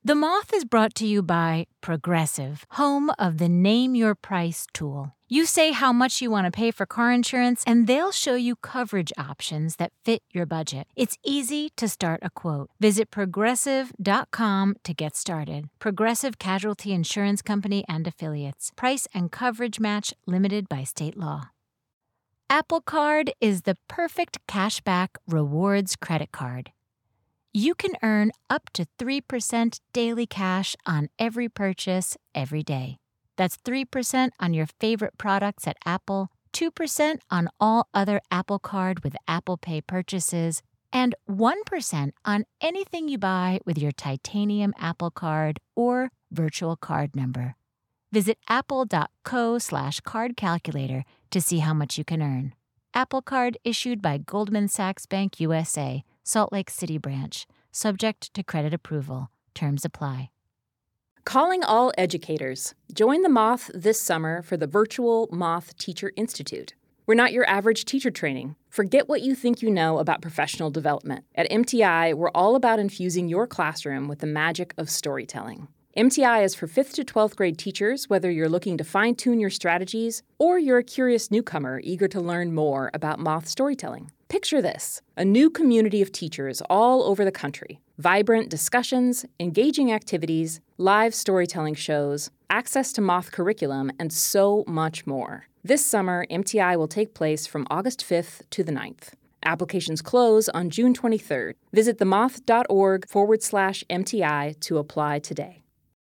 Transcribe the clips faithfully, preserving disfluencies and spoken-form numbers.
The Moth is brought to you by Progressive, home of the Name Your Price tool. You say how much you want to pay for car insurance, and they'll show you coverage options that fit your budget. It's easy to start a quote. Visit progressive dot com to get started. Progressive Casualty Insurance Company and Affiliates. Price and coverage match limited by state law. Apple Card is the perfect cashback rewards credit card. You can earn up to three percent daily cash on every purchase every day. That's three percent on your favorite products at Apple, two percent on all other Apple Card with Apple Pay purchases, and one percent on anything you buy with your titanium Apple Card or virtual card number. Visit apple.co slash card calculator to see how much you can earn. Apple Card issued by Goldman Sachs Bank U S A, Salt Lake City branch. Subject to credit approval. Terms apply. Calling all educators. Join the Moth this summer for the virtual Moth Teacher Institute. We're not your average teacher training. Forget what you think you know about professional development. At M T I, we're all about infusing your classroom with the magic of storytelling. M T I is for fifth to twelfth grade teachers, whether you're looking to fine-tune your strategies or you're a curious newcomer eager to learn more about Moth storytelling. Picture this, a new community of teachers all over the country. Vibrant discussions, engaging activities, live storytelling shows, access to Moth curriculum, and so much more. This summer, M T I will take place from August fifth to the ninth. Applications close on June twenty-third. Visit themoth.org forward slash MTI to apply today.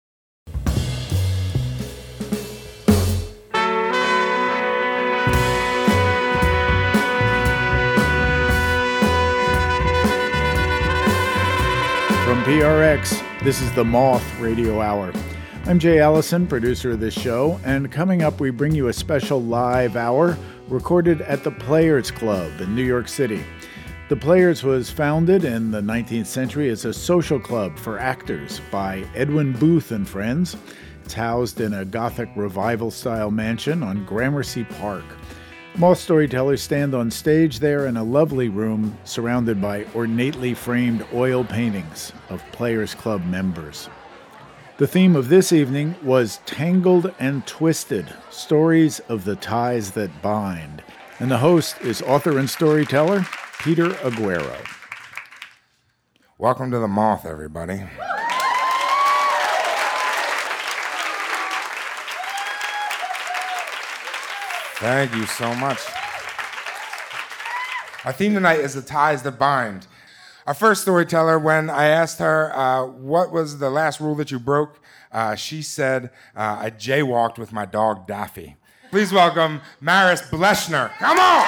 From P R X, this is the Moth Radio Hour. I'm Jay Allison, producer of this show, and coming up we bring you a special live hour recorded at the Players Club in New York City. The Players was founded in the nineteenth century as a social club for actors by Edwin Booth and Friends. It's housed in a Gothic revival-style mansion on Gramercy Park. Moth storytellers stand on stage there in a lovely room surrounded by ornately framed oil paintings of Players Club members. The theme of this evening was Tangled and Twisted, Stories of the Ties That Bind. And the host is author and storyteller Peter Aguero. Welcome to the Moth, everybody. Thank you so much. Our theme tonight is the ties that bind. Our first storyteller, when I asked her uh, what was the last rule that you broke, uh, she said, uh, I jaywalked with my dog Daffy. Please welcome Maris Bleschner. Come on!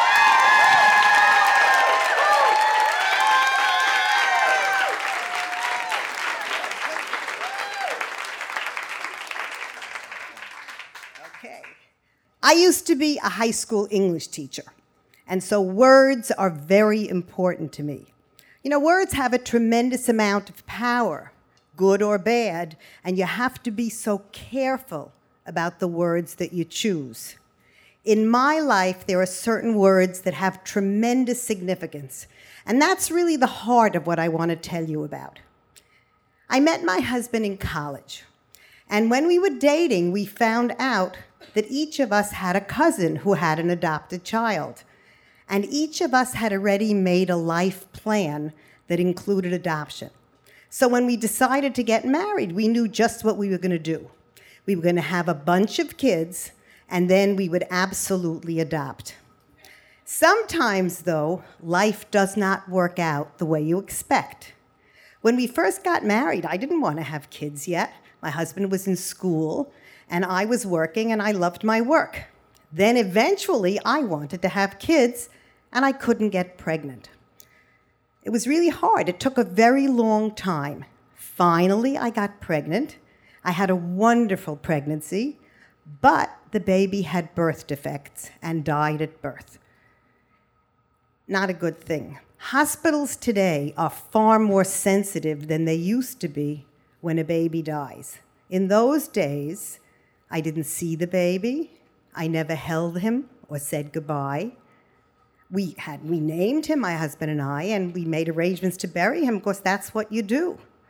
I used to be a high school English teacher, and so words are very important to me. You know, words have a tremendous amount of power, good or bad, and you have to be so careful about the words that you choose. In my life, there are certain words that have tremendous significance, and that's really the heart of what I want to tell you about. I met my husband in college, and when we were dating, we found out that each of us had a cousin who had an adopted child. And each of us had already made a life plan that included adoption. So when we decided to get married, we knew just what we were going to do. We were going to have a bunch of kids, and then we would absolutely adopt. Sometimes, though, life does not work out the way you expect. When we first got married, I didn't want to have kids yet. My husband was in school, and I was working, and I loved my work. Then eventually, I wanted to have kids, and I couldn't get pregnant. It was really hard. It took a very long time. Finally, I got pregnant. I had a wonderful pregnancy, but the baby had birth defects and died at birth. Not a good thing. Hospitals today are far more sensitive than they used to be when a baby dies. In those days, I didn't see the baby. I never held him or said goodbye. We had we named him, my husband and I, and we made arrangements to bury him because that's what you do.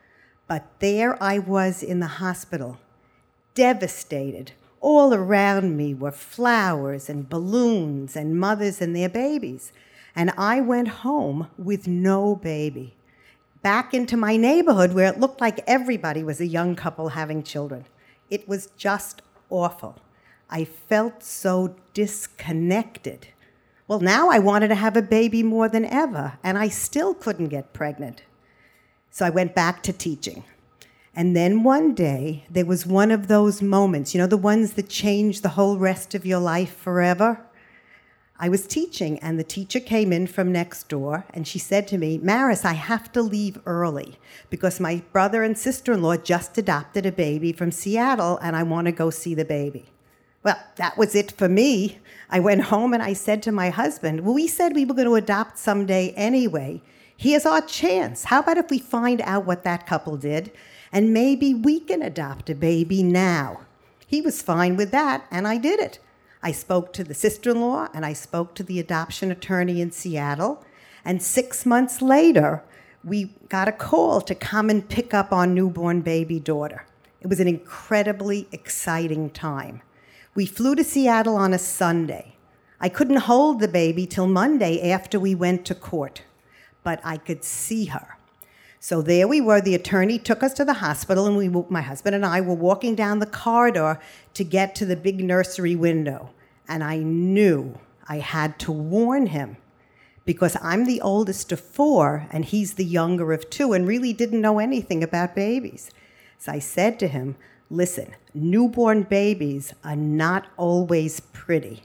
But there I was in the hospital, devastated. All around me were flowers and balloons and mothers and their babies. And I went home with no baby, back into my neighborhood where it looked like everybody was a young couple having children. It was just awful. I felt so disconnected. Well, now I wanted to have a baby more than ever, and I still couldn't get pregnant. So I went back to teaching. And then one day, there was one of those moments, you know, the ones that change the whole rest of your life forever? I was teaching, and the teacher came in from next door, and she said to me, Maris, I have to leave early because my brother and sister-in-law just adopted a baby from Seattle, and I want to go see the baby. Well, that was it for me. I went home, and I said to my husband, well, we said we were going to adopt someday anyway. Here's our chance. How about if we find out what that couple did, and maybe we can adopt a baby now? He was fine with that, and I did it. I spoke to the sister-in-law, and I spoke to the adoption attorney in Seattle, and six months later, we got a call to come and pick up our newborn baby daughter. It was an incredibly exciting time. We flew to Seattle on a Sunday. I couldn't hold the baby till Monday after we went to court, but I could see her. So there we were. The attorney took us to the hospital, and we, my husband and I were walking down the corridor to get to the big nursery window. And I knew I had to warn him because I'm the oldest of four, and he's the younger of two, and really didn't know anything about babies. So I said to him, listen, newborn babies are not always pretty.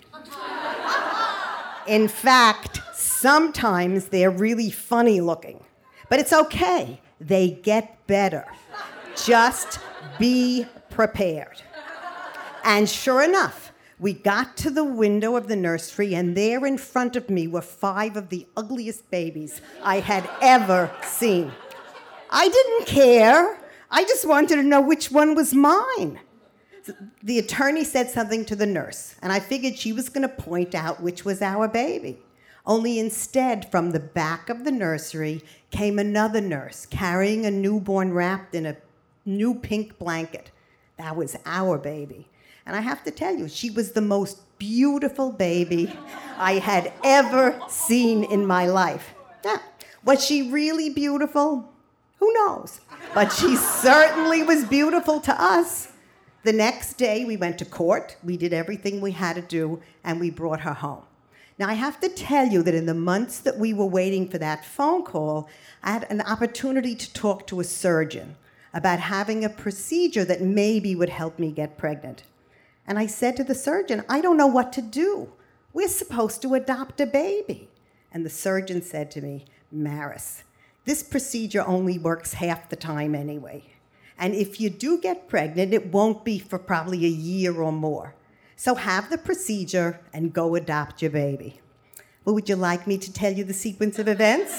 In fact, sometimes they're really funny looking. But it's okay. They get better. Just be prepared. And sure enough, we got to the window of the nursery, and there in front of me were five of the ugliest babies I had ever seen. I didn't care. I just wanted to know which one was mine. The attorney said something to the nurse, and I figured she was going to point out which was our baby. Only instead, from the back of the nursery came another nurse carrying a newborn wrapped in a new pink blanket. That was our baby. And I have to tell you, she was the most beautiful baby I had ever seen in my life. Now, was she really beautiful? Who knows? But she certainly was beautiful to us. The next day, we went to court. We did everything we had to do, and we brought her home. Now, I have to tell you that in the months that we were waiting for that phone call, I had an opportunity to talk to a surgeon about having a procedure that maybe would help me get pregnant. And I said to the surgeon, I don't know what to do. We're supposed to adopt a baby. And the surgeon said to me, Maris, this procedure only works half the time anyway. And if you do get pregnant, it won't be for probably a year or more. So have the procedure and go adopt your baby. Well, would you like me to tell you the sequence of events?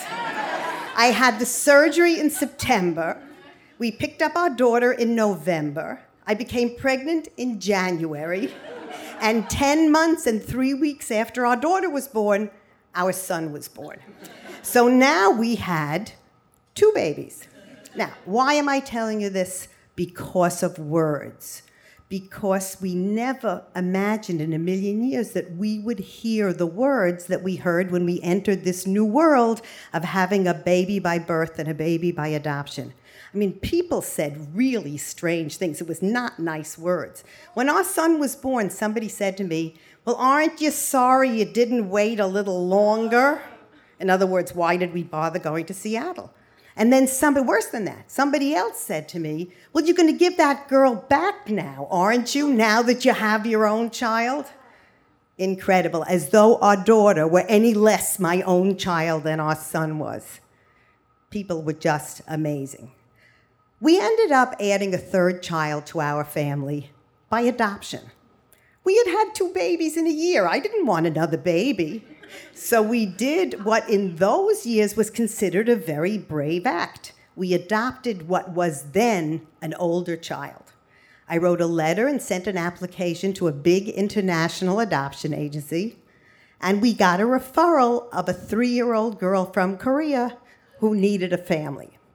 I had the surgery in September. We picked up our daughter in November. I became pregnant in January. And ten months and three weeks after our daughter was born, our son was born. So now we had two babies. Now, why am I telling you this? Because of words. Because we never imagined in a million years that we would hear the words that we heard when we entered this new world of having a baby by birth and a baby by adoption. I mean, people said really strange things. It was not nice words. When our son was born, somebody said to me, well, aren't you sorry you didn't wait a little longer? In other words, why did we bother going to Seattle? And then somebody, worse than that, somebody else said to me, well, you're going to give that girl back now, aren't you, now that you have your own child? Incredible, as though our daughter were any less my own child than our son was. People were just amazing. We ended up adding a third child to our family by adoption. We had had two babies in a year. I didn't want another baby. So we did what in those years was considered a very brave act. We adopted what was then an older child. I wrote a letter and sent an application to a big international adoption agency, and we got a referral of a three-year-old girl from Korea who needed a family.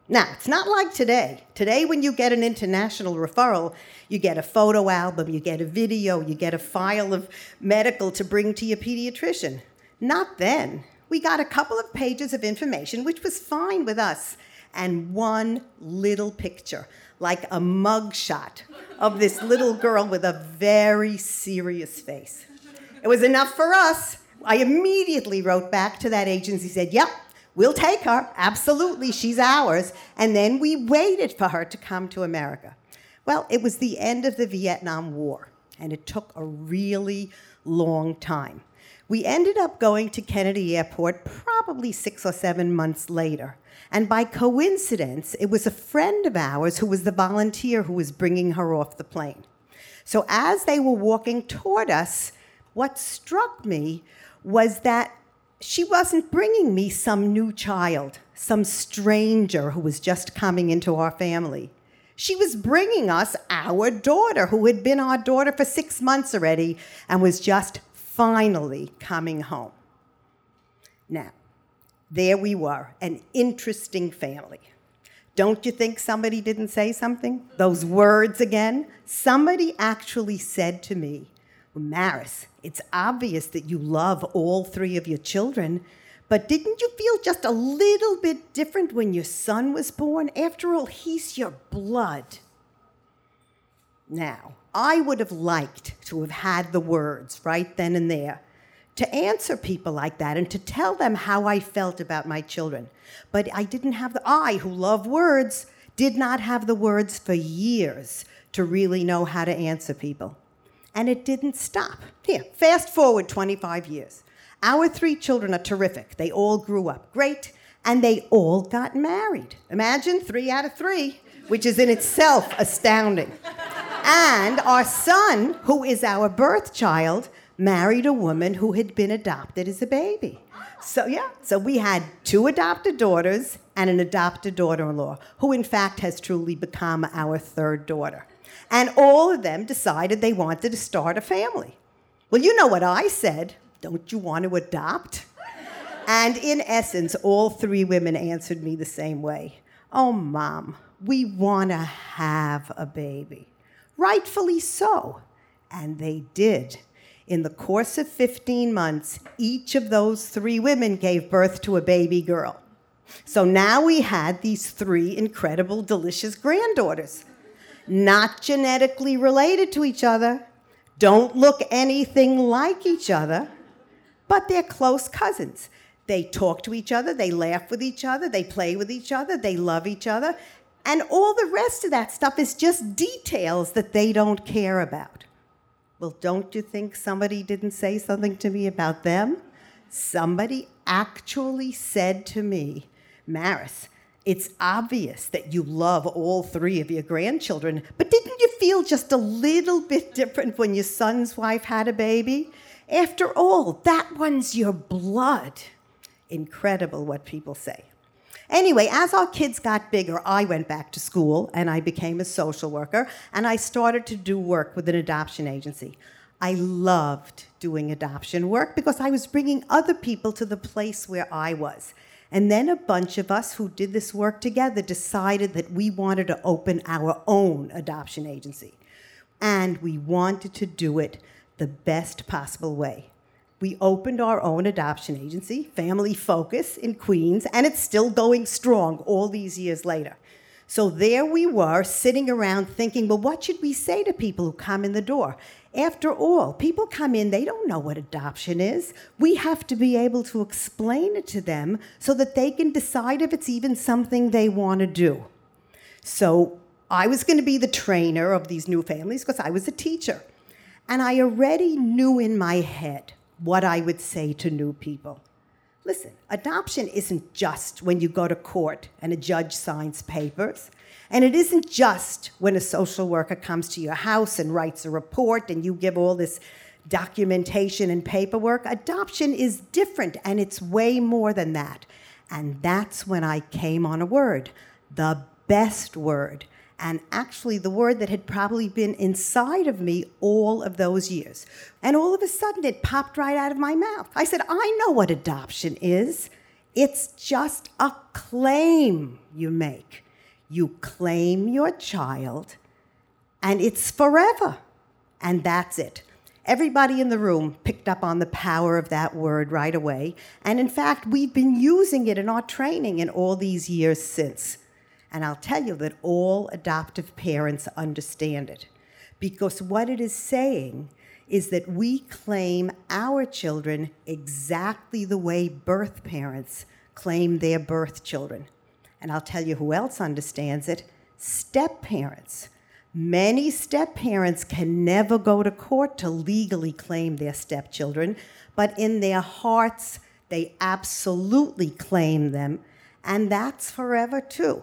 Now, it's not like today. Today, when you get an international referral, you get a photo album, you get a video, you get a file of medical to bring to your pediatrician. Not then. We got a couple of pages of information, which was fine with us, and one little picture, like a mugshot of this little girl with a very serious face. It was enough for us. I immediately wrote back to that agency, said, yep, we'll take her. Absolutely, she's ours. And then we waited for her to come to America. Well, it was the end of the Vietnam War, and it took a really long time. We ended up going to Kennedy Airport probably six or seven months later. And by coincidence, it was a friend of ours who was the volunteer who was bringing her off the plane. So as they were walking toward us, what struck me was that she wasn't bringing me some new child, some stranger who was just coming into our family. She was bringing us our daughter, who had been our daughter for six months already and was just finally coming home. Now, there we were, an interesting family. Don't you think somebody didn't say something? Those words again? Somebody actually said to me, Maris, it's obvious that you love all three of your children, but didn't you feel just a little bit different when your son was born? After all, he's your blood. Now, I would have liked to have had the words right then and there to answer people like that and to tell them how I felt about my children. But I didn't have the, I, who love words, did not have the words for years to really know how to answer people. And it didn't stop. Here, fast forward twenty-five years. Our three children are terrific. They all grew up great, and they all got married. Imagine three out of three, which is in itself astounding. And our son, who is our birth child, married a woman who had been adopted as a baby. So yeah, so we had two adopted daughters and an adopted daughter-in-law, who in fact has truly become our third daughter. And all of them decided they wanted to start a family. Well, you know what I said. Don't you want to adopt? And in essence, all three women answered me the same way. Oh, Mom, we want to have a baby. Rightfully so. And they did. In the course of fifteen months, each of those three women gave birth to a baby girl. So now we had these three incredible, delicious granddaughters. Not genetically related to each other, don't look anything like each other, but they're close cousins. They talk to each other, they laugh with each other, they play with each other, they love each other, and all the rest of that stuff is just details that they don't care about. Well, don't you think somebody didn't say something to me about them? Somebody actually said to me, Maris, it's obvious that you love all three of your grandchildren, but didn't you feel just a little bit different when your son's wife had a baby? After all, that one's your blood. Incredible what people say. Anyway, as our kids got bigger, I went back to school and I became a social worker and I started to do work with an adoption agency. I loved doing adoption work because I was bringing other people to the place where I was. And then a bunch of us who did this work together decided that we wanted to open our own adoption agency. And we wanted to do it the best possible way. We opened our own adoption agency, Family Focus, in Queens, and it's still going strong all these years later. So there we were, sitting around thinking, well, what should we say to people who come in the door? After all, people come in, they don't know what adoption is. We have to be able to explain it to them so that they can decide if it's even something they want to do. So I was going to be the trainer of these new families because I was a teacher. And I already knew in my head what I would say to new people. Listen, adoption isn't just when you go to court and a judge signs papers. And it isn't just when a social worker comes to your house and writes a report and you give all this documentation and paperwork. Adoption is different, and it's way more than that. And that's when I came on a word, the best word, and actually the word that had probably been inside of me all of those years. And all of a sudden, it popped right out of my mouth. I said, I know what adoption is. It's just a claim you make. You claim your child, and it's forever. And that's it. Everybody in the room picked up on the power of that word right away. And in fact, we've been using it in our training in all these years since. And I'll tell you that all adoptive parents understand it. Because what it is saying is that we claim our children exactly the way birth parents claim their birth children. And I'll tell you who else understands it: step-parents. Many step-parents can never go to court to legally claim their stepchildren, but in their hearts, they absolutely claim them, and that's forever too.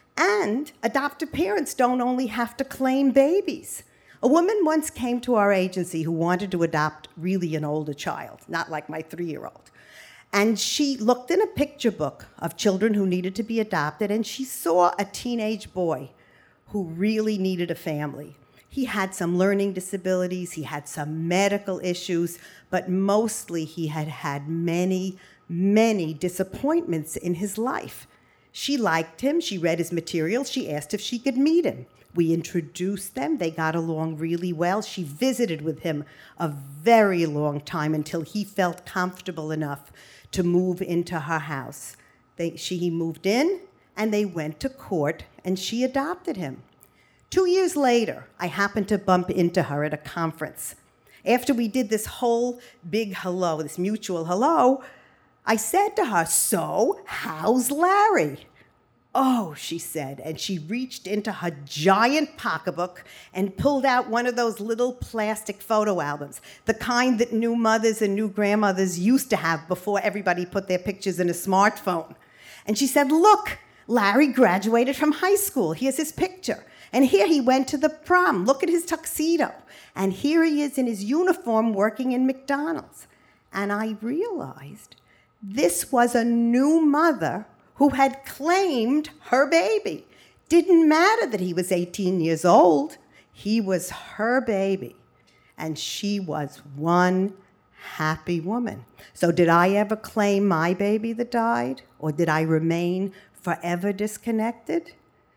And adoptive parents don't only have to claim babies. A woman once came to our agency who wanted to adopt really an older child, not like my three-year-old. And she looked in a picture book of children who needed to be adopted, and she saw a teenage boy who really needed a family. He had some learning disabilities, he had some medical issues, but mostly he had had many, many disappointments in his life. She liked him, she read his materials, she asked if she could meet him. We introduced them, they got along really well. She visited with him a very long time until he felt comfortable enough to move into her house. They, she, he moved in, and they went to court, and she adopted him. Two years later, I happened to bump into her at a conference. After we did this whole big hello, this mutual hello, I said to her, "So, how's Larry?" "Oh," she said, and she reached into her giant pocketbook and pulled out one of those little plastic photo albums, the kind that new mothers and new grandmothers used to have before everybody put their pictures in a smartphone. And she said, "Look, Larry graduated from high school. Here's his picture. And here he went to the prom. Look at his tuxedo. And here he is in his uniform working in McDonald's." And I realized this was a new mother who had claimed her baby. Didn't matter that he was eighteen years old. He was her baby. And she was one happy woman. So did I ever claim my baby that died? Or did I remain forever disconnected?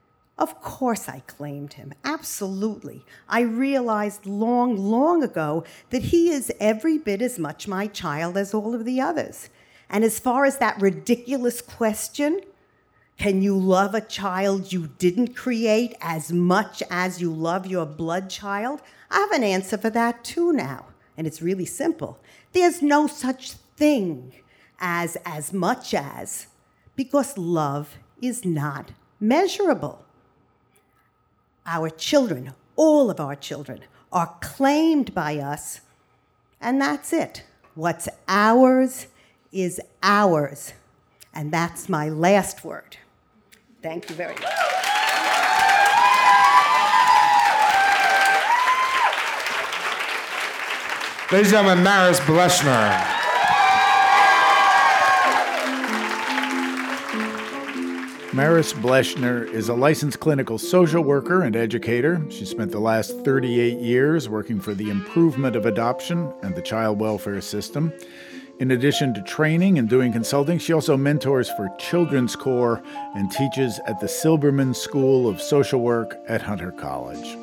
Of course I claimed him, absolutely. I realized long, long ago that he is every bit as much my child as all of the others. And as far as that ridiculous question, can you love a child you didn't create as much as you love your blood child? I have an answer for that too now, and it's really simple. There's no such thing as as much as, because love is not measurable. Our children, all of our children, are claimed by us, and that's it. What's ours is ours, and that's my last word. Thank you very much. Ladies and gentlemen, Maris Bleshner. Maris Bleshner is a licensed clinical social worker and educator. She spent the last thirty-eight years working for the improvement of adoption and the child welfare system. In addition to training and doing consulting, she also mentors for Children's Corps and teaches at the Silberman School of Social Work at Hunter College.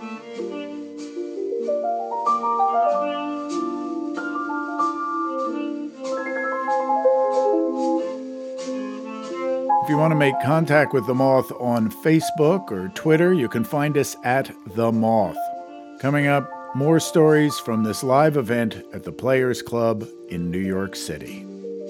If you want to make contact with The Moth on Facebook or Twitter, you can find us at The Moth. Coming up, more stories from this live event at the Players Club in New York City.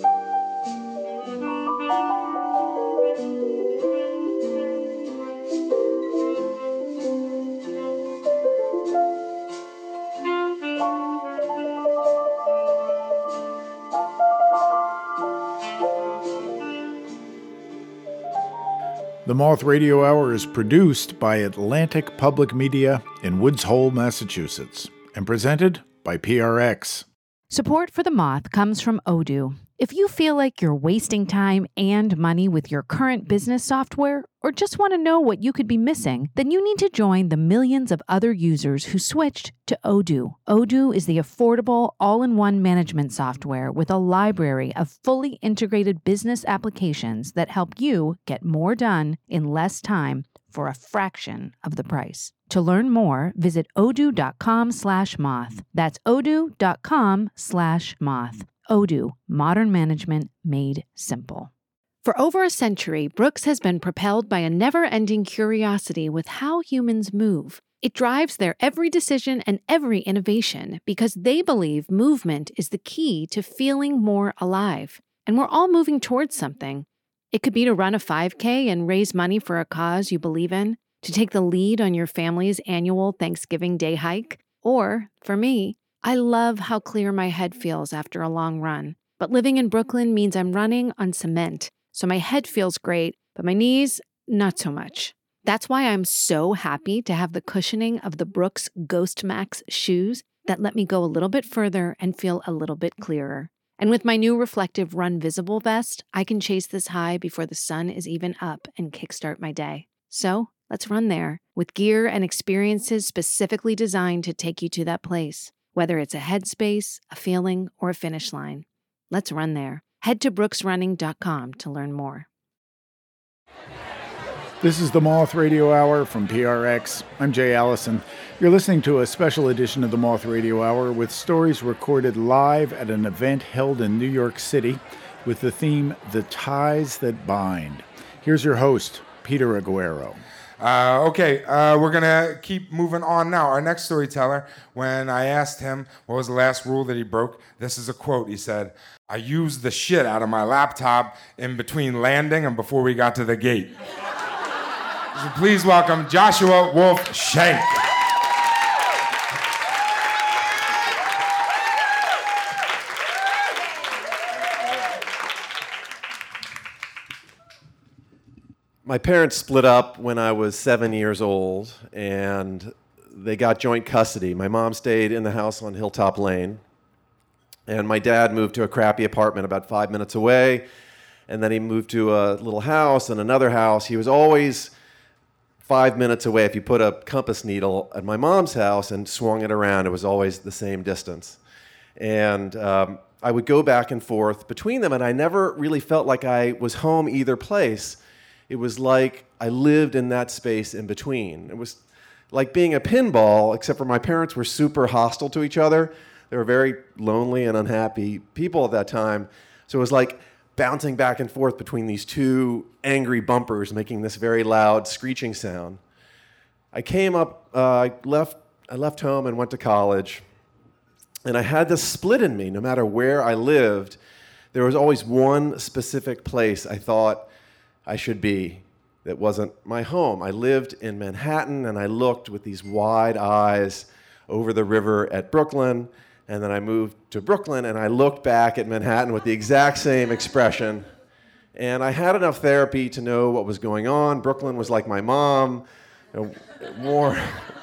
The Moth Radio Hour is produced by Atlantic Public Media in Woods Hole, Massachusetts, and presented by P R X. Support for The Moth comes from Odoo. If you feel like you're wasting time and money with your current business software, or just want to know what you could be missing, then you need to join the millions of other users who switched to Odoo. Odoo is the affordable, all-in-one management software with a library of fully integrated business applications that help you get more done in less time for a fraction of the price. To learn more, visit odoo.com slash moth. That's odoo.com slash moth. Odoo, modern management made simple. For over a century, Brooks has been propelled by a never-ending curiosity with how humans move. It drives their every decision and every innovation because they believe movement is the key to feeling more alive. And we're all moving towards something. It could be to run a five K and raise money for a cause you believe in, to take the lead on your family's annual Thanksgiving Day hike, or, for me, I love how clear my head feels after a long run. But living in Brooklyn means I'm running on cement, so my head feels great, but my knees, not so much. That's why I'm so happy to have the cushioning of the Brooks Ghost Max shoes that let me go a little bit further and feel a little bit clearer. And with my new reflective Run Visible vest, I can chase this high before the sun is even up and kickstart my day. So let's run there with gear and experiences specifically designed to take you to that place. Whether it's a headspace, a feeling, or a finish line. Let's run there. Head to brooks running dot com to learn more. This is the Moth Radio Hour from P R X. I'm Jay Allison. You're listening to a special edition of the Moth Radio Hour with stories recorded live at an event held in New York City with the theme, The Ties That Bind. Here's your host, Peter Aguero. Uh, okay, uh, we're going to keep moving on now. Our next storyteller, when I asked him what was the last rule that he broke, this is a quote. He said, "I used the shit out of my laptop in between landing and before we got to the gate." So please welcome Joshua Wolf Shank. My parents split up when I was seven years old, and they got joint custody. My mom stayed in the house on Hilltop Lane, and my dad moved to a crappy apartment about five minutes away, and then he moved to a little house and another house. He was always five minutes away. If you put a compass needle at my mom's house and swung it around, it was always the same distance. And um, I would go back and forth between them, and I never really felt like I was home either place. It was like I lived in that space in between. It was like being a pinball, except for my parents were super hostile to each other. They were very lonely and unhappy people at that time. So it was like bouncing back and forth between these two angry bumpers, making this very loud screeching sound. I came up, uh, I left, I left home and went to college, and I had this split in me. No matter where I lived, there was always one specific place I thought I should be that wasn't my home. I lived in Manhattan, and I looked with these wide eyes over the river at Brooklyn, and then I moved to Brooklyn, and I looked back at Manhattan with the exact same expression. And I had enough therapy to know what was going on. Brooklyn was like my mom, you know, warm,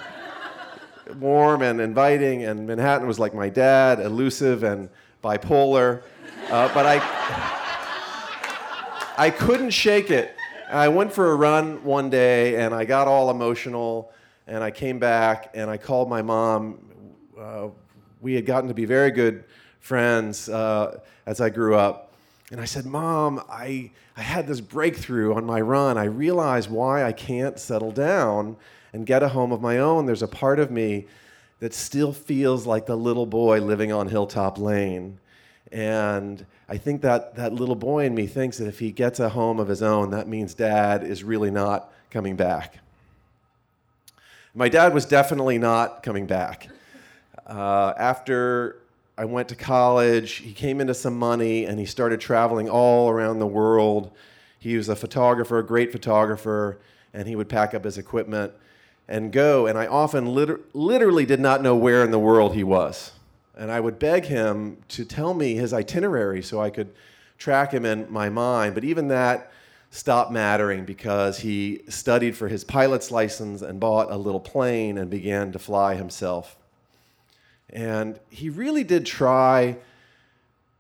warm and inviting, and Manhattan was like my dad, elusive and bipolar. Uh, but I... I couldn't shake it. I went for a run one day, and I got all emotional, and I came back, and I called my mom. Uh, we had gotten to be very good friends uh, as I grew up. And I said, "Mom, I, I had this breakthrough on my run. I realized why I can't settle down and get a home of my own. There's a part of me that still feels like the little boy living on Hilltop Lane. And I think that that little boy in me thinks that if he gets a home of his own, that means Dad is really not coming back." My dad was definitely not coming back. Uh, after I went to college, he came into some money, and he started traveling all around the world. He was a photographer, a great photographer, and he would pack up his equipment and go. And I often liter- literally did not know where in the world he was. And I would beg him to tell me his itinerary so I could track him in my mind. But even that stopped mattering because he studied for his pilot's license and bought a little plane and began to fly himself. And he really did try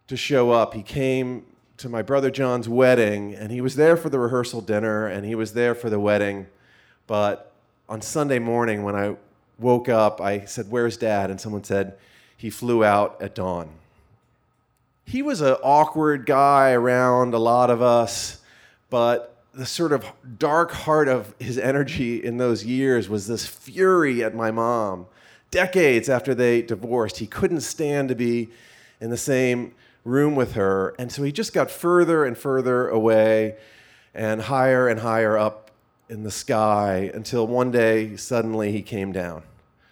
to show up. He came to my brother John's wedding, and he was there for the rehearsal dinner, and he was there for the wedding. But on Sunday morning, when I woke up, I said, "Where's Dad?" And someone said, "He flew out at dawn." He was an awkward guy around a lot of us, but the sort of dark heart of his energy in those years was this fury at my mom. Decades after they divorced, he couldn't stand to be in the same room with her, and so he just got further and further away and higher and higher up in the sky until one day, suddenly, he came down.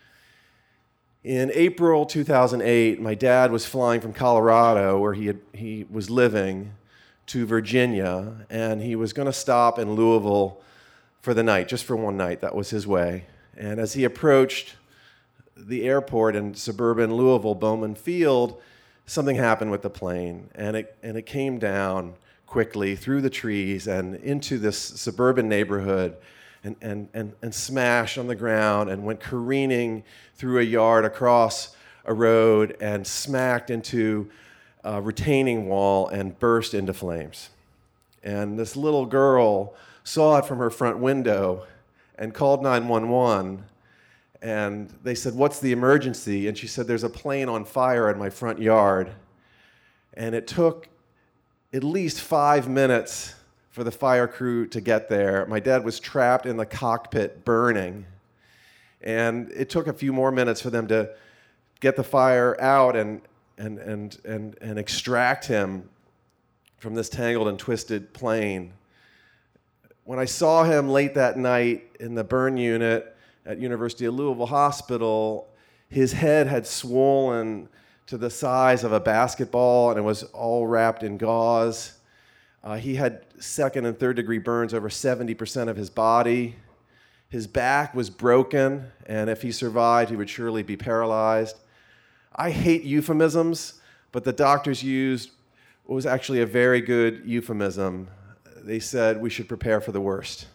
In April two thousand eight, my dad was flying from Colorado, where he had, he was living, to Virginia, and he was going to stop in Louisville for the night, just for one night. That was his way. And as he approached the airport in suburban Louisville, Bowman Field, something happened with the plane, and it and it came down quickly through the trees and into this suburban neighborhood, and and and, and smashed on the ground and went careening through a yard across a road and smacked into a retaining wall and burst into flames. And this little girl saw it from her front window and called nine one one. And they said, "What's the emergency?" And she said, "There's a plane on fire in my front yard." And it took at least five minutes for the fire crew to get there. My dad was trapped in the cockpit burning. And it took a few more minutes for them to get the fire out and and and and, and extract him from this tangled and twisted plane. When I saw him late that night in the burn unit at University of Louisville Hospital, his head had swollen to the size of a basketball, and it was all wrapped in gauze. Uh, he had second and third degree burns over seventy percent of his body. His back was broken, and if he survived, he would surely be paralyzed. I hate euphemisms, but the doctors used what was actually a very good euphemism. They said we should prepare for the worst.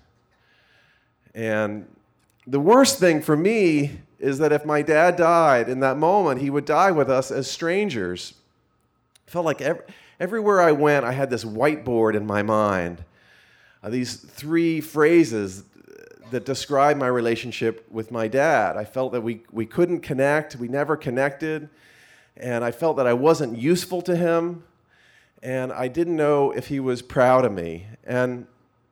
And the worst thing for me is that if my dad died in that moment, he would die with us as strangers. It felt like every, everywhere I went, I had this whiteboard in my mind, uh, these three phrases that describe my relationship with my dad. I felt that we, we couldn't connect, we never connected, and I felt that I wasn't useful to him, and I didn't know if he was proud of me. And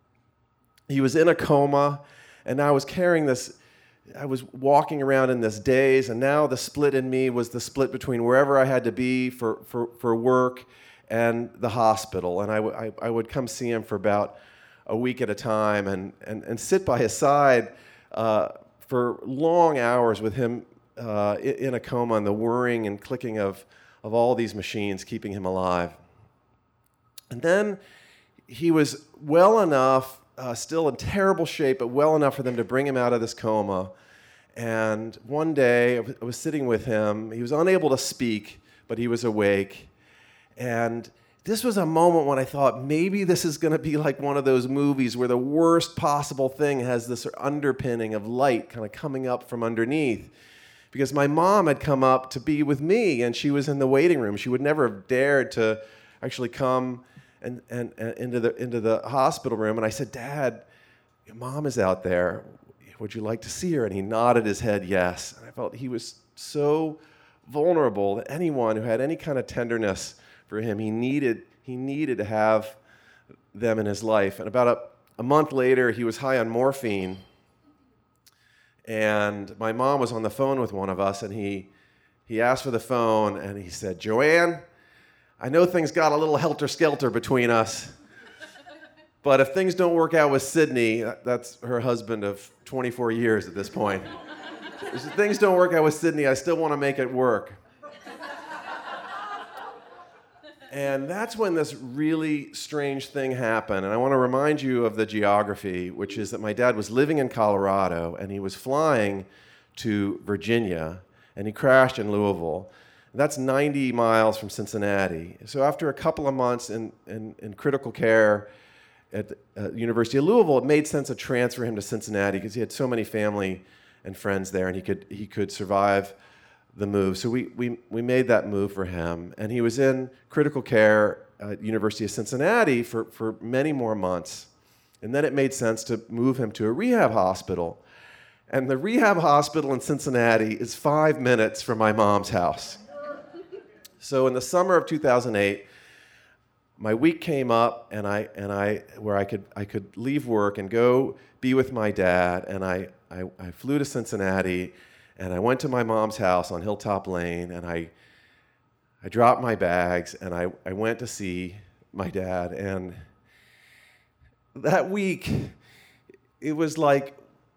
he was in a coma, and I was carrying this, I was walking around in this daze, and now the split in me was the split between wherever I had to be for, for, for work and the hospital. And I, w- I, I would come see him for about a week at a time and, and, and sit by his side uh, for long hours with him uh, in a coma and the whirring and clicking of, of all these machines keeping him alive. And then he was well enough, uh, still in terrible shape, but well enough for them to bring him out of this coma. And one day, I was, I was sitting with him. He was unable to speak, but he was awake. And this was a moment when I thought, maybe this is going to be like one of those movies where the worst possible thing has this underpinning of light kind of coming up from underneath. Because my mom had come up to be with me, and she was in the waiting room. She would never have dared to actually come and, and, and into the into the hospital room. And I said, "Dad, your mom is out there. Would you like to see her?" And he nodded his head yes. And I felt he was so vulnerable that anyone who had any kind of tenderness for him, he needed he needed to have them in his life. And about a, a month later, he was high on morphine. And my mom was on the phone with one of us, and he he asked for the phone, and he said, "Joanne, I know things got a little helter-skelter between us, but if things don't work out with Sydney," that's her husband of twenty-four years at this point, "if things don't work out with Sydney, I still want to make it work." And that's when this really strange thing happened. And I want to remind you of the geography, which is that my dad was living in Colorado, and he was flying to Virginia, and he crashed in Louisville. That's ninety miles from Cincinnati. So after a couple of months in, in, in critical care at the uh, University of Louisville, it made sense to transfer him to Cincinnati because he had so many family and friends there, and he could he could survive the move. So we, we, we made that move for him. And he was in critical care at University of Cincinnati for, for many more months. And then it made sense to move him to a rehab hospital. And the rehab hospital in Cincinnati is five minutes from my mom's house. So in the summer of two thousand eight, my week came up, and I and I where I could I could leave work and go be with my dad. And I I, I flew to Cincinnati, and I went to my mom's house on Hilltop Lane, and I I dropped my bags, and I, I went to see my dad. And that week, it was like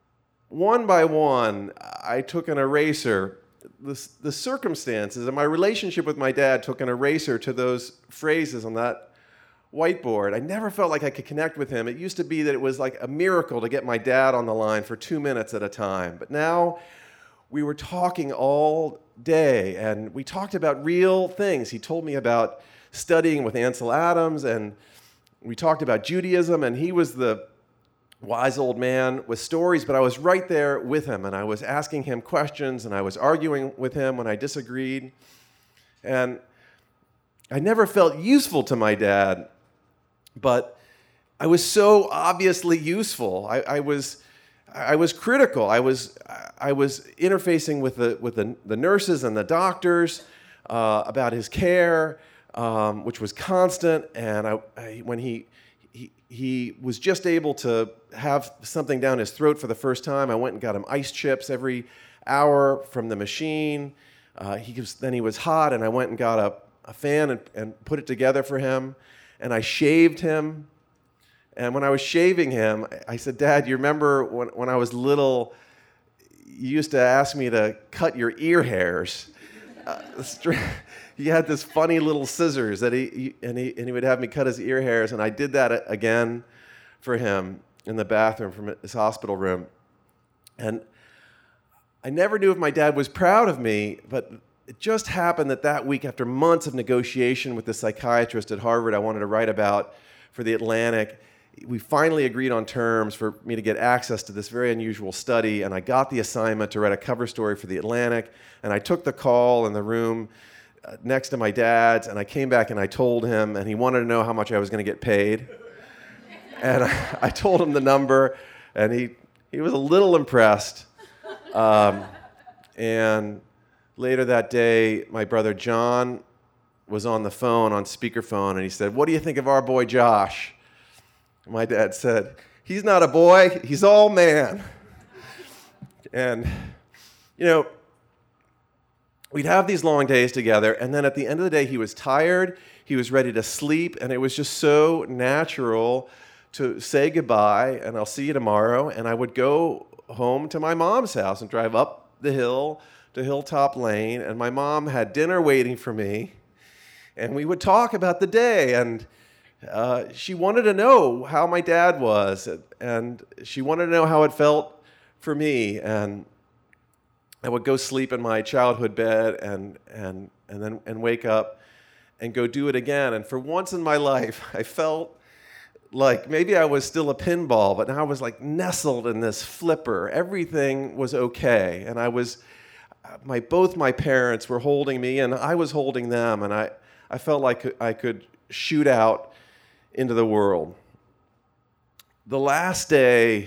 one by one, I took an eraser. The, the circumstances and my relationship with my dad took an eraser to those phrases on that whiteboard. I never felt like I could connect with him. It used to be that it was like a miracle to get my dad on the line for two minutes at a time. But now we were talking all day, and we talked about real things. He told me about studying with Ansel Adams, and we talked about Judaism, and he was the wise old man with stories, but I was right there with him, and I was asking him questions, and I was arguing with him when I disagreed. And I never felt useful to my dad, but I was so obviously useful. I, I was I was critical. I was I was interfacing with the with the, the nurses and the doctors uh, about his care, um, which was constant. And I, I when he He, he was just able to have something down his throat for the first time. I went and got him ice chips every hour from the machine. Uh, he was, then he was hot, and I went and got a, a fan and, and put it together for him. And I shaved him. And when I was shaving him, I said, "Dad, you remember when, when I was little, you used to ask me to cut your ear hairs?" Uh, he had this funny little scissors that he, he and he and he would have me cut his ear hairs, and I did that again for him in the bathroom from his hospital room. And I never knew if my dad was proud of me, but it just happened that that week, after months of negotiation with the psychiatrist at Harvard I wanted to write about for the Atlantic, we finally agreed on terms for me to get access to this very unusual study, and I got the assignment to write a cover story for the Atlantic, and I took the call in the room uh, next to my dad's, and I came back and I told him, and he wanted to know how much I was going to get paid. And I, I told him the number, and he, he was a little impressed. Um, and later that day, my brother John was on the phone, on speakerphone, and he said, "What do you think of our boy Josh?" My dad said, "He's not a boy, he's all man." And, you know, we'd have these long days together, and then at the end of the day, he was tired, he was ready to sleep, and it was just so natural to say goodbye, and I'll see you tomorrow, and I would go home to my mom's house and drive up the hill to Hilltop Lane, and my mom had dinner waiting for me, and we would talk about the day, and Uh, she wanted to know how my dad was, and she wanted to know how it felt for me. And I would go sleep in my childhood bed and and and then and wake up and go do it again. And for once in my life, I felt like maybe I was still a pinball, but now I was like nestled in this flipper. Everything was okay, and I was my both my parents were holding me, and I was holding them, and I I felt like I could shoot out into the world. The last day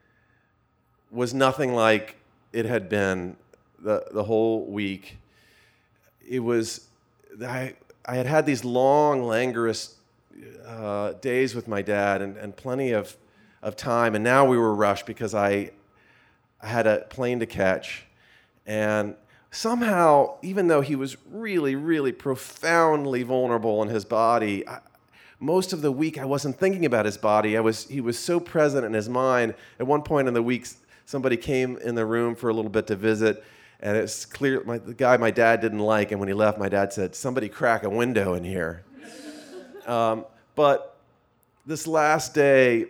was nothing like it had been the, the whole week. It was, I, I had had these long, languorous uh, days with my dad and, and plenty of, of time, and now we were rushed because I, I had a plane to catch. And somehow, even though he was really, really profoundly vulnerable in his body, I, most of the week, I wasn't thinking about his body. I was, he was so present in his mind. At one point in the week, somebody came in the room for a little bit to visit, and it's clear, my, the guy my dad didn't like, and when he left, my dad said, "Somebody crack a window in here." um, but this last day,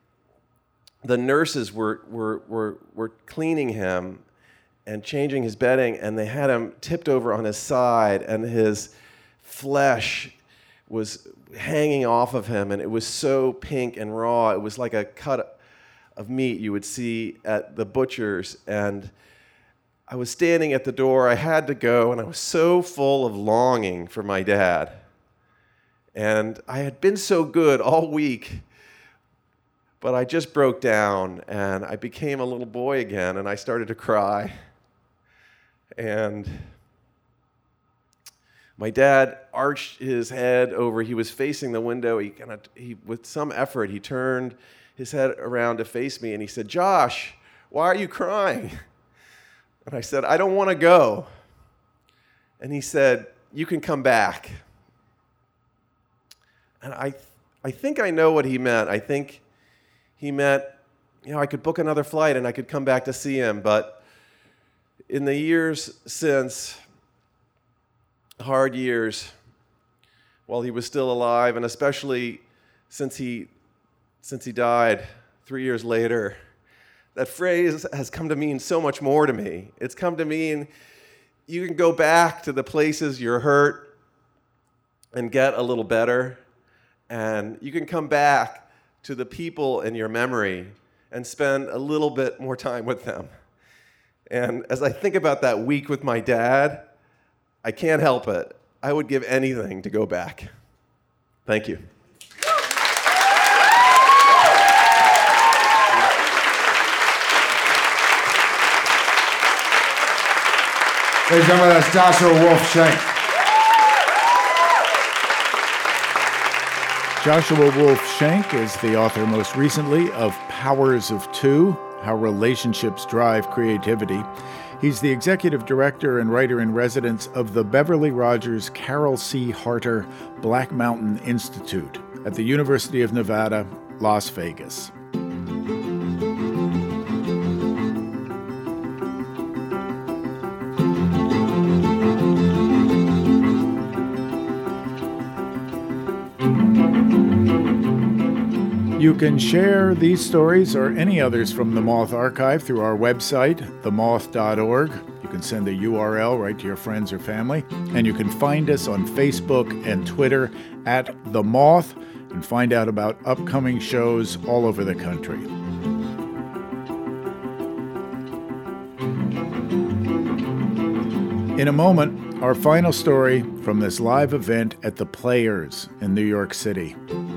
the nurses were, were, were, were cleaning him and changing his bedding, and they had him tipped over on his side, and his flesh was hanging off of him, and it was so pink and raw. It was like a cut of meat you would see at the butcher's, and I was standing at the door. I had to go, and I was so full of longing for my dad. And I had been so good all week, but I just broke down, and I became a little boy again, and I started to cry. And my dad arched his head over. He was facing the window. He kind of, he, with some effort, he turned his head around to face me, and he said, "Josh, why are you crying?" And I said, "I don't want to go." And he said, "You can come back." And I, I think I know what he meant. I think he meant, you know, I could book another flight and I could come back to see him. But in the years since, hard years, while he was still alive, and especially since he, since he died three years later, that phrase has come to mean so much more to me. It's come to mean you can go back to the places you're hurt and get a little better, and you can come back to the people in your memory and spend a little bit more time with them. And as I think about that week with my dad, I can't help it. I would give anything to go back. Thank you. Ladies and gentlemen, that's Joshua Wolf Shenk. Joshua Wolf Shenk is the author most recently of Powers of Two, How Relationships Drive Creativity. He's the executive director and writer-in-residence of the Beverly Rogers Carol C. Harter Black Mountain Institute at the University of Nevada, Las Vegas. You can share these stories or any others from the Moth Archive through our website, the moth dot org. You can send the U R L right to your friends or family. And you can find us on Facebook and Twitter at The Moth and find out about upcoming shows all over the country. In a moment, our final story from this live event at the Players in New York City.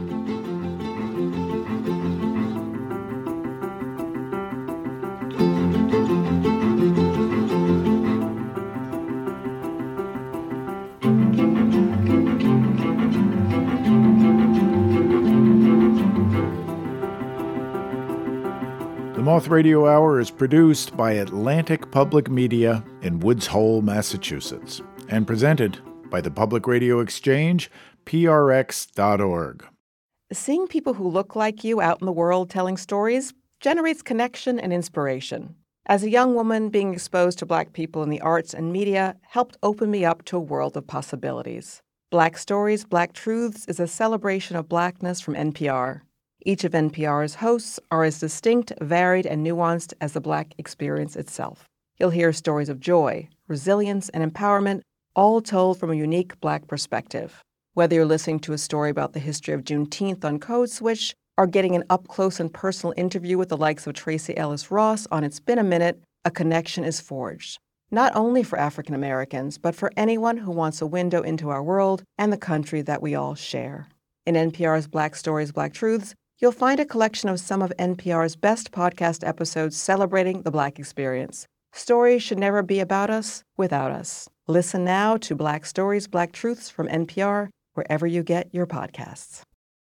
Moth Radio Hour is produced by Atlantic Public Media in Woods Hole, Massachusetts, and presented by the Public Radio Exchange, P R X dot org. Seeing people who look like you out in the world telling stories generates connection and inspiration. As a young woman, being exposed to Black people in the arts and media helped open me up to a world of possibilities. Black Stories, Black Truths is a celebration of Blackness from N P R. Each of N P R's hosts are as distinct, varied, and nuanced as the Black experience itself. You'll hear stories of joy, resilience, and empowerment, all told from a unique Black perspective. Whether you're listening to a story about the history of Juneteenth on Code Switch, or getting an up-close and personal interview with the likes of Tracy Ellis Ross on It's Been a Minute, a connection is forged. Not only for African Americans, but for anyone who wants a window into our world and the country that we all share. In N P R's Black Stories, Black Truths, you'll find a collection of some of N P R's best podcast episodes celebrating the Black experience. Stories should never be about us without us. Listen now to Black Stories, Black Truths from N P R, wherever you get your podcasts.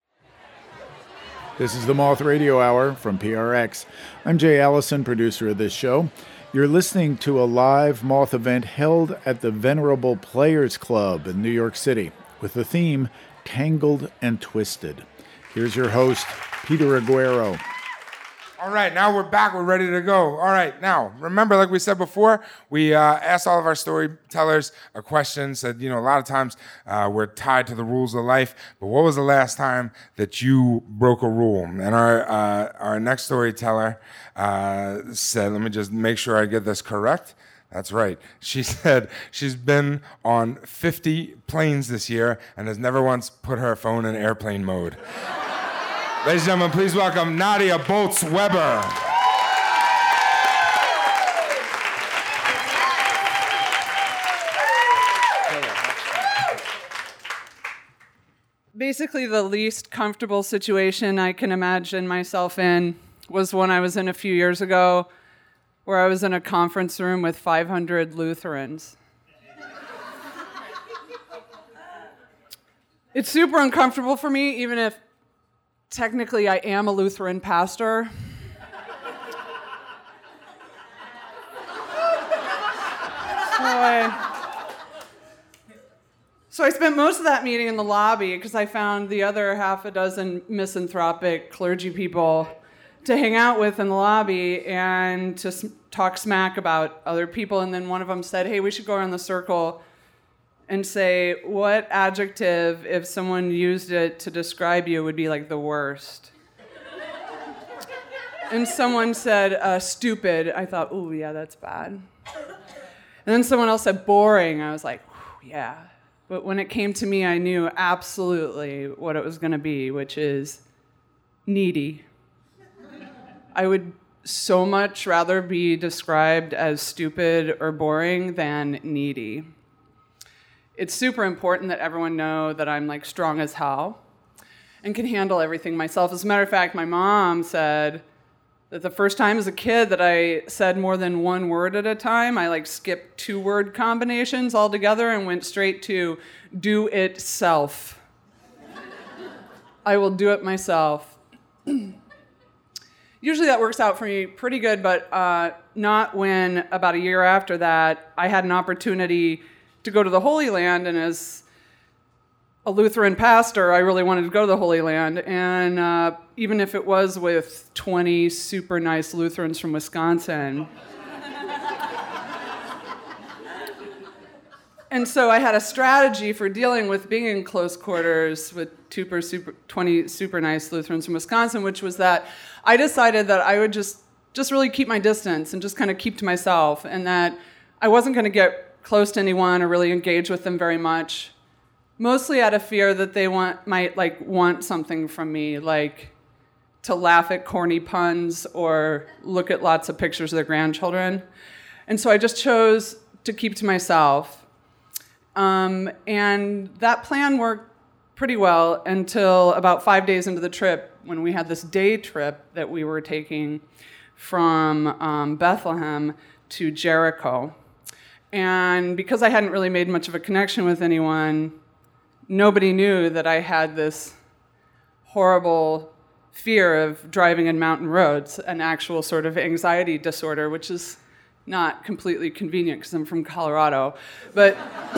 This is the Moth Radio Hour from P R X. I'm Jay Allison, producer of this show. You're listening to a live Moth event held at the Venerable Players Club in New York City with the theme Tangled and Twisted. Here's your host, Peter Aguero. All right, now we're back. We're ready to go. All right, now, remember, like we said before, we uh, asked all of our storytellers a question, said, you know, a lot of times uh, we're tied to the rules of life, but what was the last time that you broke a rule? And our uh, our next storyteller uh, said, let me just make sure I get this correct. That's right. She said she's been on fifty planes this year and has never once put her phone in airplane mode. Ladies and gentlemen, please welcome Nadia Bolz-Weber. basically the least comfortable situation I can imagine myself in was one I was in a few years ago, where I was in a conference room with five hundred Lutherans. It's super uncomfortable for me, even if technically I am a Lutheran pastor. So I, so I spent most of that meeting in the lobby because I found the other half a dozen misanthropic clergy people to hang out with in the lobby and to s- talk smack about other people. And then one of them said, hey, we should go around the circle and say, what adjective, if someone used it to describe you, would be like the worst? And someone said, uh, stupid. I thought, ooh, yeah, that's bad. And then someone else said boring. I was like, yeah. But when it came to me, I knew absolutely what it was going to be, which is needy. I would so much rather be described as stupid or boring than needy. It's super important that everyone know that I'm like strong as hell and can handle everything myself. As a matter of fact, my mom said that the first time as a kid that I said more than one word at a time, I like skipped two word combinations altogether and went straight to do it self. I will do it myself. Usually that works out for me pretty good, but uh, not when about a year after that I had an opportunity to go to the Holy Land, and as a Lutheran pastor, I really wanted to go to the Holy Land, and uh, even if it was with twenty super nice Lutherans from Wisconsin. And so I had a strategy for dealing with being in close quarters with super, super, twenty super nice Lutherans from Wisconsin, which was that I decided that I would just, just really keep my distance and just kind of keep to myself, and that I wasn't going to get close to anyone or really engage with them very much, mostly out of fear that they want might like want something from me, like to laugh at corny puns or look at lots of pictures of their grandchildren. And so I just chose to keep to myself. Um, and that plan worked pretty well until about five days into the trip, when we had this day trip that we were taking from um, Bethlehem to Jericho. And because I hadn't really made much of a connection with anyone, nobody knew that I had this horrible fear of driving in mountain roads, an actual sort of anxiety disorder, which is not completely convenient because I'm from Colorado. But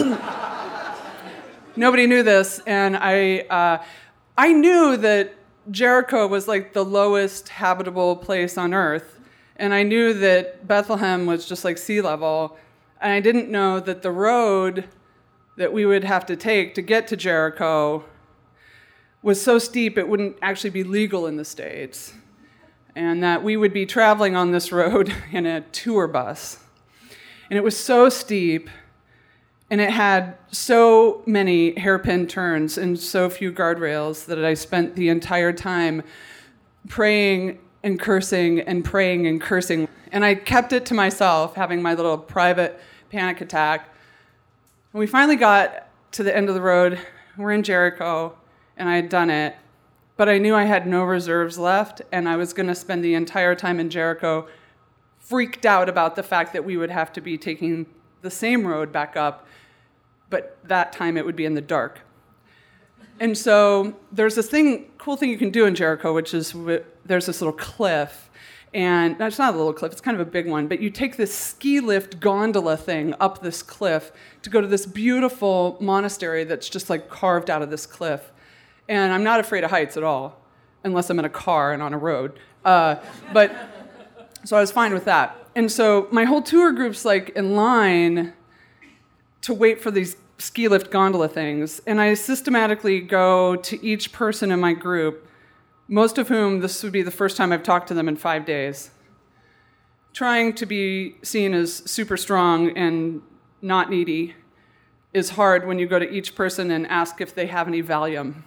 nobody knew this, and I, uh, I knew that Jericho was like the lowest habitable place on earth, and I knew that Bethlehem was just like sea level. And I didn't know that the road that we would have to take to get to Jericho was so steep it wouldn't actually be legal in the States, and that we would be traveling on this road in a tour bus. And it was so steep, and it had so many hairpin turns and so few guardrails that I spent the entire time praying and cursing and praying and cursing. And I kept it to myself, having my little private panic attack. And we finally got to the end of the road. We're in Jericho, and I had done it. But I knew I had no reserves left, and I was going to spend the entire time in Jericho freaked out about the fact that we would have to be taking the same road back up, but that time it would be in the dark. And so there's this thing, cool thing you can do in Jericho, which is there's this little cliff. And it's not a little cliff, it's kind of a big one, but you take this ski lift gondola thing up this cliff to go to this beautiful monastery that's just like carved out of this cliff. And I'm not afraid of heights at all, unless I'm in a car and on a road. Uh, but, so I was fine with that. And so my whole tour group's like in line to wait for these ski lift gondola things. And I systematically go to each person in my group, most of whom this would be the first time I've talked to them in five days, trying to be seen as super strong and not needy is hard when you go to each person and ask if they have any Valium.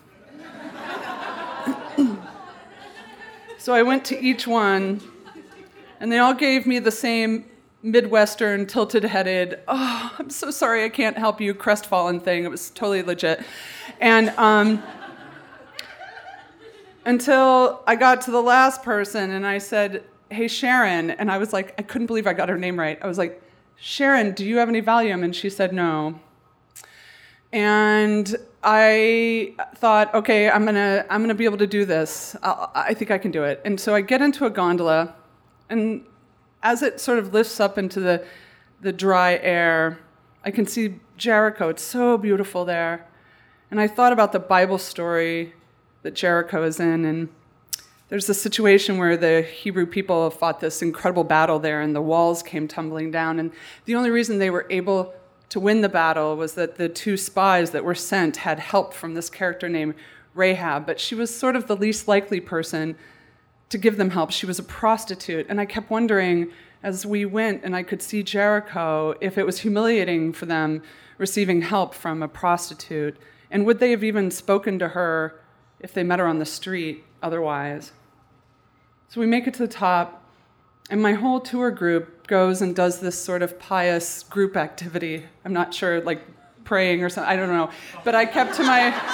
So I went to each one, and they all gave me the same Midwestern, tilted-headed, oh, I'm so sorry I can't help you, crestfallen thing. It was totally legit. And um, until I got to the last person and I said, hey, Sharon. And I was like, I couldn't believe I got her name right. I was like, Sharon, do you have any Valium? And she said, no. And I thought, okay, I'm gonna, I'm gonna be able to do this. I'll, I think I can do it. And so I get into a gondola, and as it sort of lifts up into the, the dry air, I can see Jericho. It's so beautiful there. And I thought about the Bible story that Jericho is in, and there's a situation where the Hebrew people fought this incredible battle there, and the walls came tumbling down. And the only reason they were able to win the battle was that the two spies that were sent had help from this character named Rahab, but she was sort of the least likely person to give them help. She was a prostitute, and I kept wondering, as we went and I could see Jericho, if it was humiliating for them receiving help from a prostitute, and would they have even spoken to her if they met her on the street otherwise? So we make it to the top, and my whole tour group goes and does this sort of pious group activity. I'm not sure, like praying or something, I don't know. But I kept to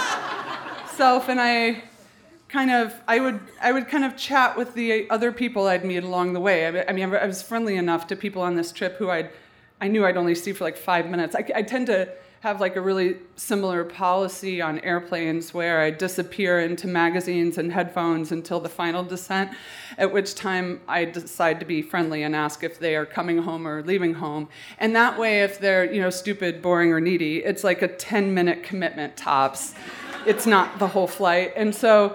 myself, and I kind of, I would I would kind of chat with the other people I'd meet along the way. I, I mean, I was friendly enough to people on this trip who I'd, I knew I'd only see for like five minutes. I, I tend to have like a really similar policy on airplanes where I disappear into magazines and headphones until the final descent, at which time I decide to be friendly and ask if they are coming home or leaving home. And that way, if they're, you know, stupid, boring, or needy, it's like a ten-minute commitment tops. It's not the whole flight. And so,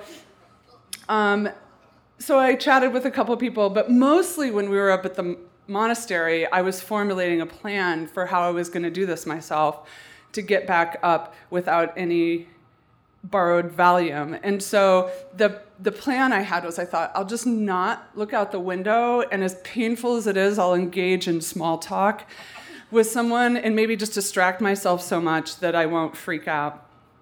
um, so I chatted with a couple of people, but mostly when we were up at the monastery, I was formulating a plan for how I was going to do this myself, to get back up without any borrowed Valium. And so the the plan I had was, I thought, I'll just not look out the window, and as painful as it is, I'll engage in small talk with someone and maybe just distract myself so much that I won't freak out.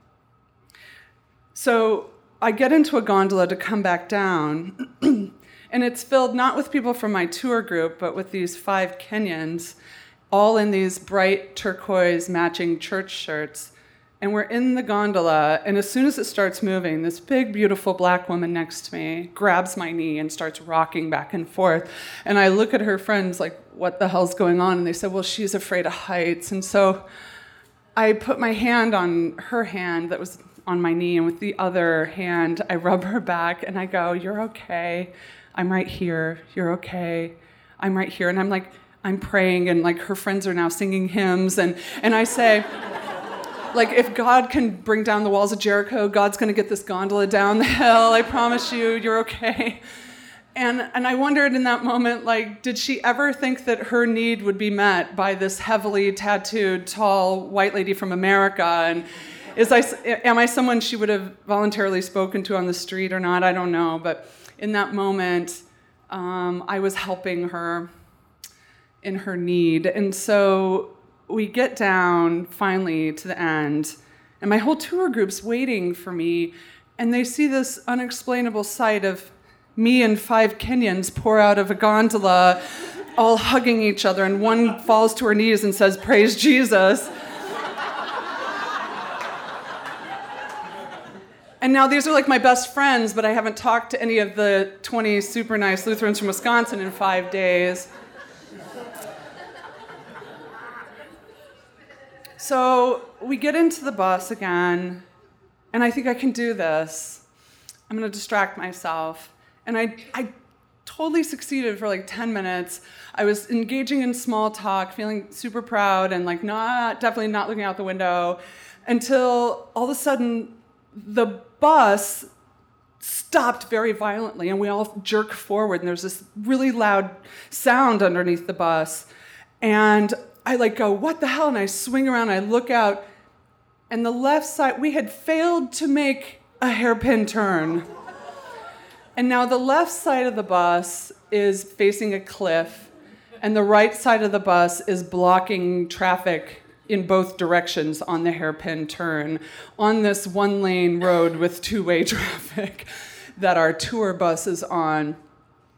So I get into a gondola to come back down, and it's filled not with people from my tour group, but with these five Kenyans, all in these bright turquoise matching church shirts. And we're in the gondola, and as soon as it starts moving, this big, beautiful black woman next to me grabs my knee and starts rocking back and forth. And I look at her friends like, what the hell's going on? And they said, well, she's afraid of heights. And so I put my hand on her hand that was on my knee, and with the other hand, I rub her back, and I go, you're okay. I'm right here. You're okay. I'm right here. And I'm like, I'm praying, and like her friends are now singing hymns, and, and I say, like, if God can bring down the walls of Jericho, God's going to get this gondola down the hill. I promise you, you're okay. And and I wondered in that moment, like, did she ever think that her need would be met by this heavily tattooed, tall white lady from America? And is I, am I someone she would have voluntarily spoken to on the street or not? I don't know. But in that moment, um, I was helping her in her need. And so we get down finally to the end, and my whole tour group's waiting for me, and they see this unexplainable sight of me and five Kenyans pour out of a gondola, all hugging each other, and one falls to her knees and says, "Praise Jesus." And now these are like my best friends, but I haven't talked to any of the twenty super nice Lutherans from Wisconsin in five days. So we get into the bus again, and I think I can do this. I'm going to distract myself. And I, I totally succeeded for like ten minutes. I was engaging in small talk, feeling super proud, and like not, definitely not looking out the window, until all of a sudden the bus stopped very violently, and we all jerk forward, and there's this really loud sound underneath the bus. And I like go, what the hell? And I swing around, I look out, and the left side, we had failed to make a hairpin turn. And now the left side of the bus is facing a cliff, and the right side of the bus is blocking traffic in both directions on the hairpin turn on this one-lane road with two-way traffic that our tour bus is on.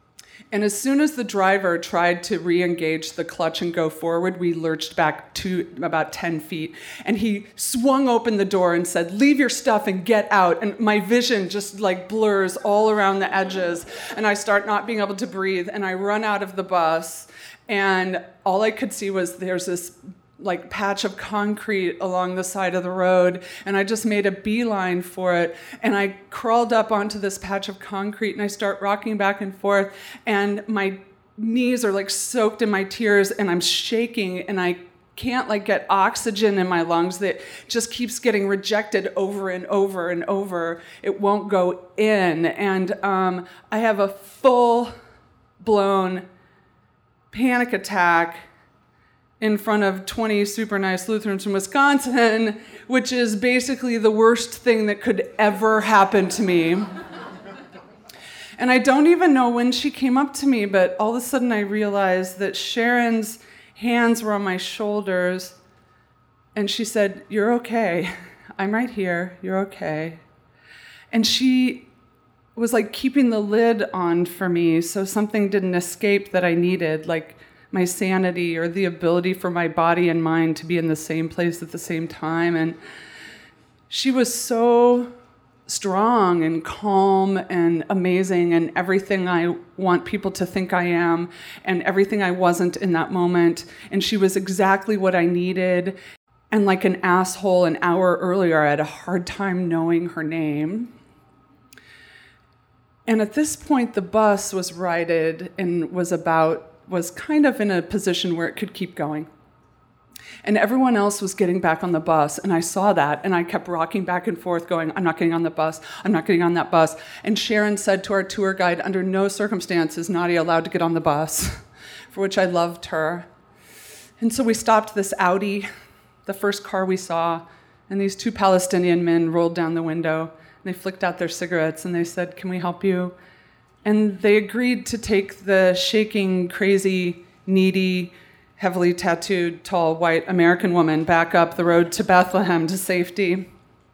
And as soon as the driver tried to re-engage the clutch and go forward, we lurched back to about ten feet. And he swung open the door and said, "Leave your stuff and get out." And my vision just like blurs all around the edges. And I start not being able to breathe. And I run out of the bus. And all I could see was there's this like patch of concrete along the side of the road, and I just made a beeline for it, and I crawled up onto this patch of concrete, and I start rocking back and forth, and my knees are like soaked in my tears, and I'm shaking, and I can't like get oxygen in my lungs that just keeps getting rejected over and over and over. It won't go in, and um, I have a full-blown panic attack in front of twenty super nice Lutherans from Wisconsin, which is basically the worst thing that could ever happen to me. And I don't even know when she came up to me, but all of a sudden I realized that Sharon's hands were on my shoulders, and she said, "You're okay. I'm right here. You're okay." And she was like keeping the lid on for me so something didn't escape that I needed, like my sanity or the ability for my body and mind to be in the same place at the same time. And she was so strong and calm and amazing and everything I want people to think I am and everything I wasn't in that moment. And she was exactly what I needed. And like an asshole an hour earlier, I had a hard time knowing her name. And at this point, the bus was righted and was about was kind of in a position where it could keep going. And everyone else was getting back on the bus, and I saw that, and I kept rocking back and forth going, "I'm not getting on the bus, I'm not getting on that bus." And Sharon said to our tour guide, under no circumstances is Nadia allowed to get on the bus, for which I loved her. And so we stopped this Audi, the first car we saw, and these two Palestinian men rolled down the window, and they flicked out their cigarettes, and they said, "Can we help you?" And they agreed to take the shaking, crazy, needy, heavily tattooed, tall, white American woman back up the road to Bethlehem to safety.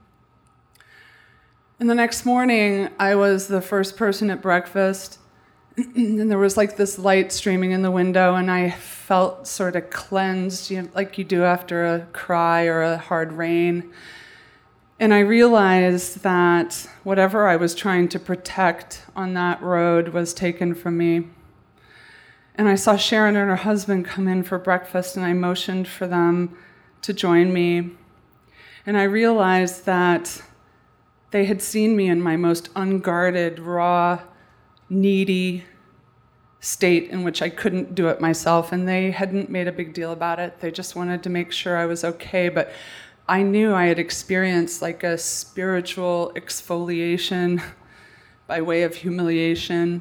And the next morning, I was the first person at breakfast, and there was like this light streaming in the window, and I felt sort of cleansed, you know, like you do after a cry or a hard rain. And I realized that whatever I was trying to protect on that road was taken from me. And I saw Sharon and her husband come in for breakfast, and I motioned for them to join me. And I realized that they had seen me in my most unguarded, raw, needy state in which I couldn't do it myself, and they hadn't made a big deal about it. They just wanted to make sure I was okay, but I knew I had experienced like a spiritual exfoliation by way of humiliation.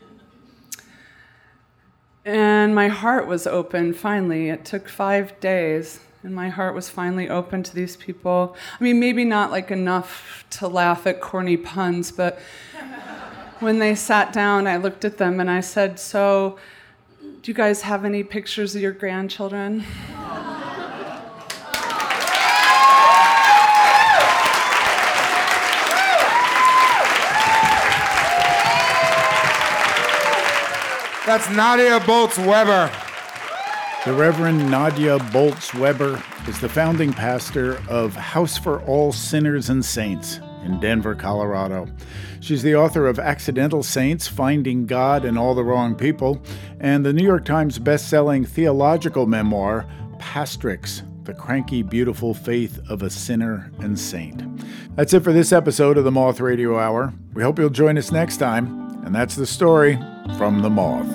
And my heart was open finally. It took five days, and my heart was finally open to these people. I mean, maybe not like enough to laugh at corny puns, but when they sat down, I looked at them and I said, "So, do you guys have any pictures of your grandchildren?" That's Nadia Bolz-Weber. The Reverend Nadia Bolz-Weber is the founding pastor of House for All Sinners and Saints in Denver, Colorado. She's the author of Accidental Saints, Finding God in All the Wrong People, and the New York Times best-selling theological memoir, Pastrix, The Cranky, Beautiful Faith of a Sinner and Saint. That's it for this episode of the Moth Radio Hour. We hope you'll join us next time. And that's the story from The Moth.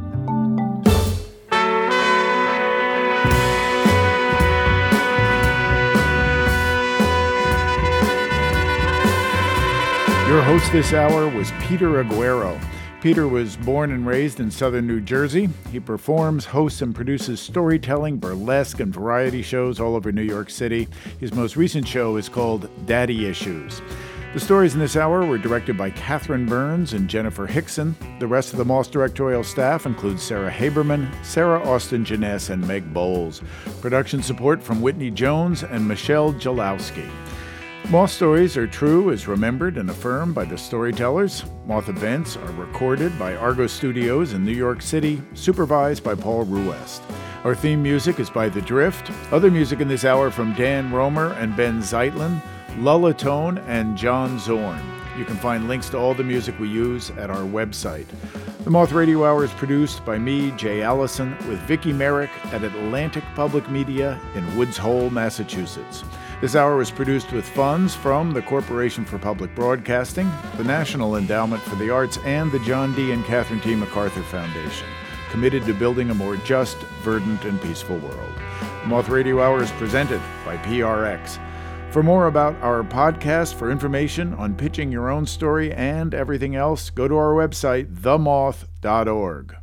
Your host this hour was Peter Aguero. Peter was born and raised in southern New Jersey. He performs, hosts, and produces storytelling, burlesque, and variety shows all over New York City. His most recent show is called Daddy Issues. The stories in this hour were directed by Catherine Burns and Jennifer Hickson. The rest of the Moth directorial staff includes Sarah Haberman, Sarah Austin Jeunesse, and Meg Bowles. Production support from Whitney Jones and Michelle Jalowski. Moth stories are true as remembered and affirmed by the storytellers. Moth events are recorded by Argo Studios in New York City, supervised by Paul Ruest. Our theme music is by The Drift. Other music in this hour from Dan Romer and Ben Zeitlin, Lullatone, and John Zorn. You can find links to all the music we use at our website. The Moth Radio Hour is produced by me, Jay Allison, with Vicki Merrick at Atlantic Public Media in Woods Hole, Massachusetts. This hour was produced with funds from the Corporation for Public Broadcasting, the National Endowment for the Arts, and the John D. and Catherine T. MacArthur Foundation, committed to building a more just, verdant, and peaceful world. The Moth Radio Hour is presented by P R X. For more about our podcast, for information on pitching your own story and everything else, go to our website, the moth dot org.